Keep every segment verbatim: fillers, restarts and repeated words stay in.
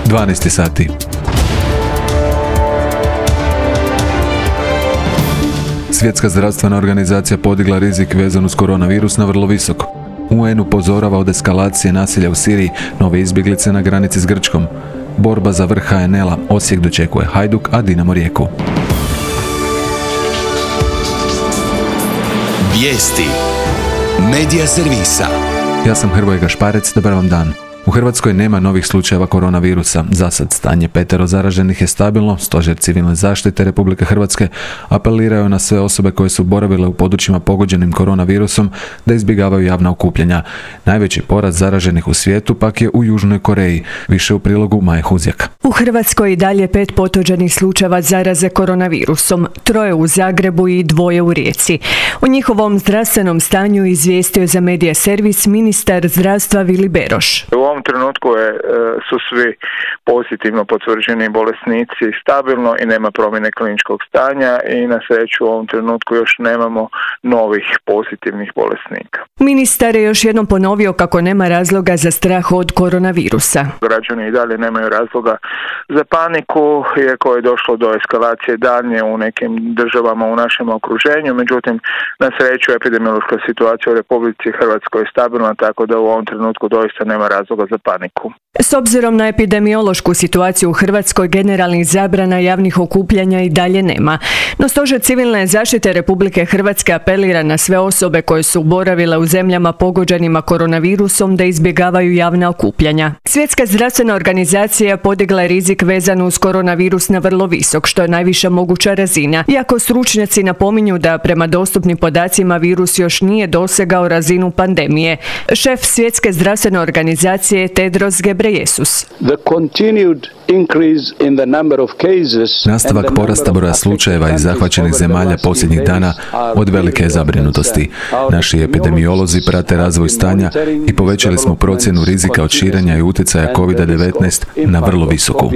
dvanaest sati. Svjetska zdravstvena organizacija podigla rizik vezan uz koronavirus na vrlo visok. U en upozorava od eskalacije nasilja u Siriji, nove izbjeglice na granici s Grčkom. Borba za vrh ha en el-a, Osijek dočekuje Hajduk, a Dinamo Rijeku. Vijesti Medija servisa. Ja sam Hrvoje Gašparec, dobar vam dan. U Hrvatskoj nema novih slučajeva koronavirusa. Zasad stanje petero zaraženih je stabilno. Stožer civilne zaštite Republike Hrvatske apelirao na sve osobe koje su boravile u područjima pogođenim koronavirusom da izbjegavaju javna okupljanja. Najveći porast zaraženih u svijetu pak je u Južnoj Koreji. Više u prilogu Maje Huzjak. U Hrvatskoj i dalje pet potvrđenih slučajeva zaraze koronavirusom, troje u Zagrebu i dvoje u Rijeci. O njihovom zdravstvenom stanju izvijestio za Medija servis ministar zdravstva Vili Beroš. U ovom trenutku je, su svi pozitivno potvrđeni bolesnici stabilno i nema promjene kliničkog stanja i na sreću u ovom trenutku još nemamo novih pozitivnih bolesnika. Ministar je još jednom ponovio kako nema razloga za strah od koronavirusa. Građani i dalje nemaju razloga za paniku, iako je došlo do eskalacije daljnje u nekim državama u našem okruženju, međutim na sreću epidemiološka situacija u Republici Hrvatskoj je stabilna, tako da u ovom trenutku doista nema razloga za paniku. S obzirom na epidemiološku situaciju u Hrvatskoj, generalnih zabrana javnih okupljanja i dalje nema. No Stožer civilne zaštite Republike Hrvatske apelira na sve osobe koje su boravile u zemljama pogođenima koronavirusom da izbjegavaju javna okupljanja. Svjetska zdravstvena organizacija podigla je rizik vezan uz koronavirus na vrlo visok, što je najviša moguća razina. Iako stručnjaci napominju da prema dostupnim podacima virus još nije dosegao razinu pandemije. Šef Svjetske zdravstvene organizacije Tedros Ghebreyesus. Nastavak porasta broja slučajeva iz zahvaćenih zemalja posljednjih dana od velike je zabrinutosti. Naši epidemiolozi prate razvoj stanja i povećali smo procjenu rizika od širenja i utjecaja kovid devetnaest na vrlo visoku.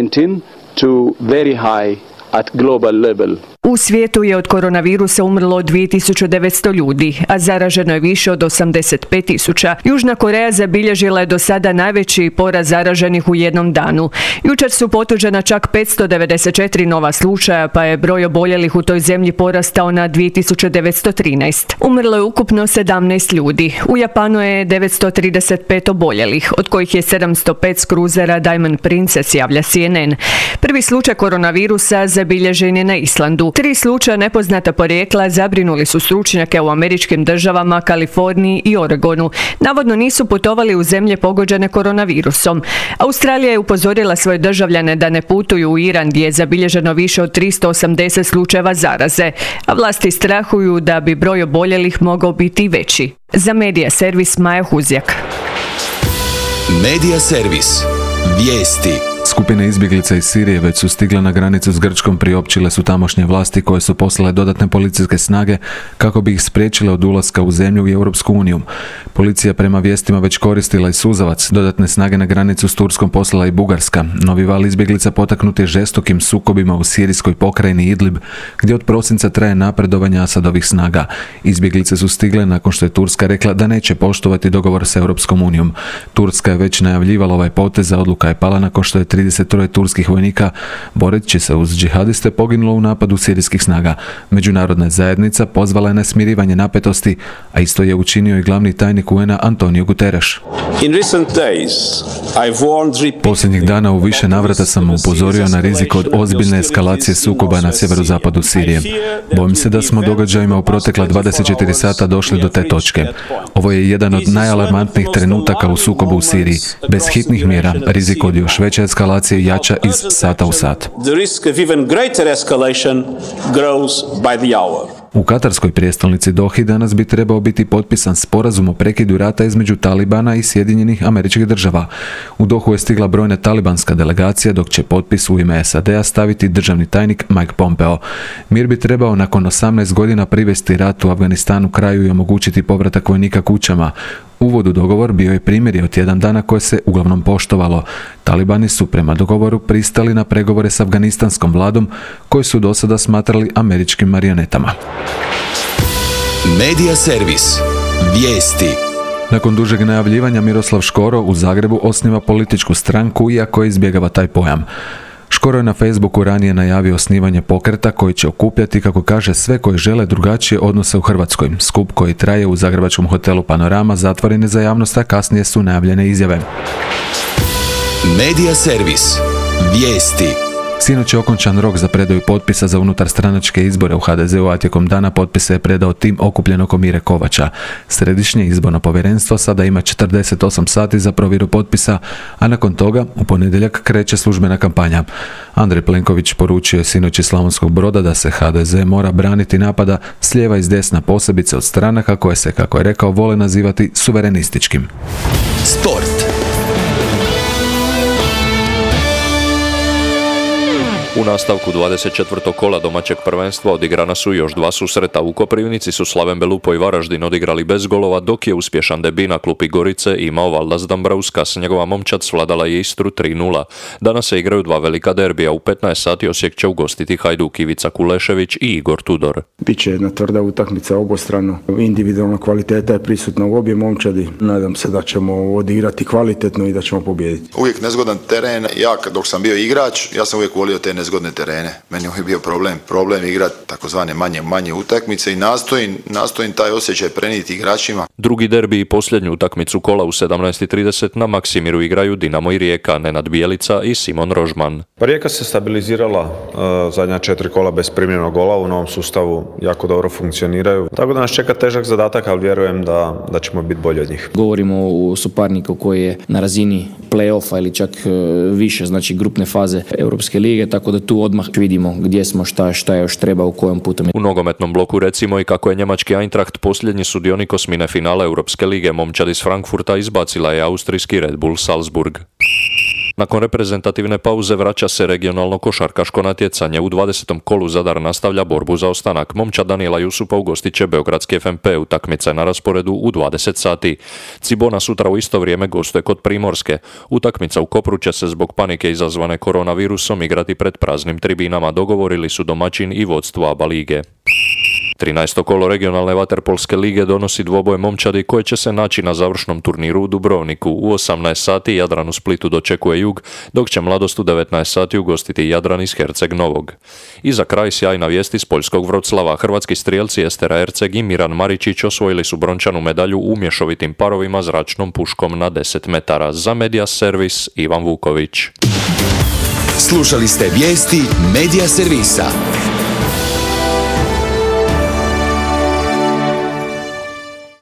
U svijetu je od koronavirusa umrlo dvije tisuće devetsto ljudi, a zaraženo je više od osamdeset pet tisuća. Južna Koreja zabilježila je do sada najveći porast zaraženih u jednom danu. Jučer su potvrđena čak petsto devedeset četiri nova slučaja, pa je broj oboljelih u toj zemlji porastao na dvije tisuće devetsto trinaest. Umrlo je ukupno sedamnaest ljudi. U Japanu je devetsto trideset pet oboljelih, od kojih je sedamsto pet s kruzera Diamond Princess, javlja C N N. Prvi slučaj koronavirusa zabilježen je na Islandu. Tri slučaja nepoznata porijekla zabrinuli su stručnjake u američkim državama, Kaliforniji i Oregonu. Navodno nisu putovali u zemlje pogođene koronavirusom. Australija je upozorila svoje državljane da ne putuju u Iran, gdje je zabilježeno više od tristo osamdeset slučajeva zaraze, a vlasti strahuju da bi broj oboljelih mogao biti veći. Za Medija servis Maja Huzjak. Medija servis. Vijesti. Skupine izbjeglica iz Sirije već su stigle na granicu s Grčkom, priopćile su tamošnje vlasti koje su poslale dodatne policijske snage kako bi ih spriječile od ulaska u zemlju i Europsku uniju. Policija prema vijestima već koristila i suzavac. Dodatne snage na granicu s Turskom poslala i Bugarska. Novi val izbjeglica potaknut je žestokim sukobima u sirijskoj pokrajini Idlib, gdje od prosinca traje napredovanje Asadovih snaga. Izbjeglice su stigle nakon što je Turska rekla da neće poštovati dogovor s Europskom unijom. Turska je već najavljivala ovaj potez, a odluka je pala nakon što je trideset tri turskih vojnika, boreći se uz džihadiste, poginulo u napadu sirijskih snaga. Međunarodna zajednica pozvala je na smirivanje napetosti, a isto je učinio i glavni tajnik U N A Antonio Guterres. Posljednjih dana u više navrata sam upozorio na rizik od ozbiljne eskalacije sukoba na sjeverozapadu Sirije. Bojim se da smo događajima u protekla dvadeset četiri sata došli do te točke. Ovo je jedan od najalarmantnijih trenutaka u sukobu u Siriji. Bez hitnih mjera, rizik od još veće eskalacije jača iz sata u sat. U katarskoj prijestolnici Dohi danas bi trebao biti potpisan sporazum o prekidu rata između Talibana i Sjedinjenih Američkih Država. U Dohu je stigla brojna talibanska delegacija, dok će potpis u ime S A D-a staviti državni tajnik Mike Pompeo. Mir bi trebao nakon osamnaest godina privesti rat u Afganistanu kraju i omogućiti povratak vojnika kućama. Uvod u dogovor bio je primjer od tjedan dana koje se uglavnom poštovalo. Talibani su prema dogovoru pristali na pregovore s afganistanskom vladom, koju su do sada smatrali američkim marionetama. Medija servis. Vijesti. Nakon dužeg najavljivanja Miroslav Škoro u Zagrebu osniva političku stranku iako izbjegava taj pojam. Škoro je na Facebooku ranije najavio osnivanje pokreta koji će okupljati, kako kaže, sve koji žele drugačije odnose u Hrvatskoj. Skup koji traje u zagrebačkom hotelu Panorama zatvoren je za javnost, a kasnije su najavljene izjave. Medija servis. Vijesti. Sinoć je okončan rok za predaju potpisa za unutarstranačke izbore u ha de zeu, a tijekom dana potpise je predao tim okupljen oko Mire Kovača. Središnje izborno povjerenstvo sada ima četrdeset osam sati za provjeru potpisa, a nakon toga u ponedjeljak kreće službena kampanja. Andrej Plenković poručio je sinoć iz Slavonskog Broda da se ha de ze mora braniti napada s lijeva i s desna, posebice od stranaka koje se, kako je rekao, vole nazivati suverenističkim. Sport. U nastavku dvadeset četvrtog kola domaćeg prvenstva odigrana su još dva susreta. U Koprivnici su Slaven Belupo i Varaždin odigrali bez golova, dok je uspješan debi na klupi Gorice imao Valdas Dambrauskas. Njegova momčad svladala je Istru tri nula. Danas se igraju dva velika derbija. U petnaest sati Osijek će ugostiti Hajduk, Ivica Kulešević i Igor Tudor. Biće jedna tvrda utakmica obostrano. Individualna kvaliteta je prisutna u obje momčadi. Nadam se da ćemo odigrati kvalitetno i da ćemo pobijediti. Uvijek nezgodan teren. Ja dok sam bio igrač, ja sam uvijek volio te nezgodne terene. Meni je bio problem. Problem igrati takozvane manje, manje utakmice i nastojim, nastojim taj osjećaj prenijeti igračima. Drugi derbi i posljednju utakmicu kola u sedamnaest i trideset na Maksimiru igraju Dinamo i Rijeka, Nenad Bijelica i Simon Rožman. Pa Rijeka se stabilizirala, uh, zadnja četiri kola bez primljenog gola, u novom sustavu jako dobro funkcioniraju. Tako da nas čeka težak zadatak, ali vjerujem da, da ćemo biti bolji od njih. Govorimo o suparniku koji je na razini play-offa ili čak uh, više, znači grupne faze Europske lige, tako da tu odmah vidimo gdje smo, šta, šta još treba, u kojem putom. U nogometnom bloku recimo i kako je njemački Eintracht posljednji sudionik osmine finala Europske lige. Momčad iz Frankfurta izbacila je austrijski Red Bull Salzburg. Nakon reprezentativne pauze vraća se regionalno košarkaško natjecanje. U dvadesetom kolu Zadar nastavlja borbu za ostanak. Momčad Danijela Jusupa ugostit će beogradski ef em pe. Utakmica je na rasporedu u dvadeset sati. Cibona sutra u isto vrijeme gostuje kod Primorske. Utakmica u Kopru će se zbog panike izazvane koronavirusom igrati pred praznim tribinama. Dogovorili su domaćin i vodstvo ABA lige. trinaesto kolo regionalne vaterpolske lige donosi dvoboj momčadi koje će se naći na završnom turniru u Dubrovniku. U osamnaest sati Jadran u Splitu dočekuje Jug, dok će Mladost u devetnaest sati ugostiti Jadran iz Herceg Novog. I za kraj sjajna vijest iz poljskog Vroclava. Hrvatski strijelci Estera Erceg i Miran Maričić osvojili su brončanu medalju u mješovitim parovima zračnom puškom na deset metara. Za Medija servis Ivan Vuković. Slušali ste vijesti Medija servisa.